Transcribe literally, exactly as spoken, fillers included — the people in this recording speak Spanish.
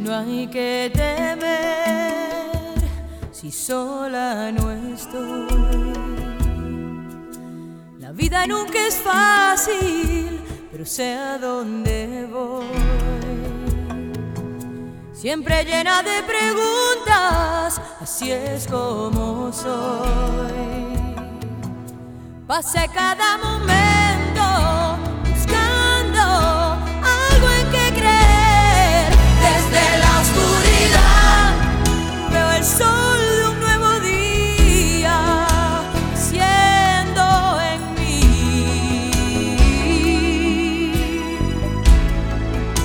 no hay que temer si sola no estoy. La vida nunca es fácil, pero sé a dónde voy. Siempre llena de preguntas, así es como soy. Pasé cada momento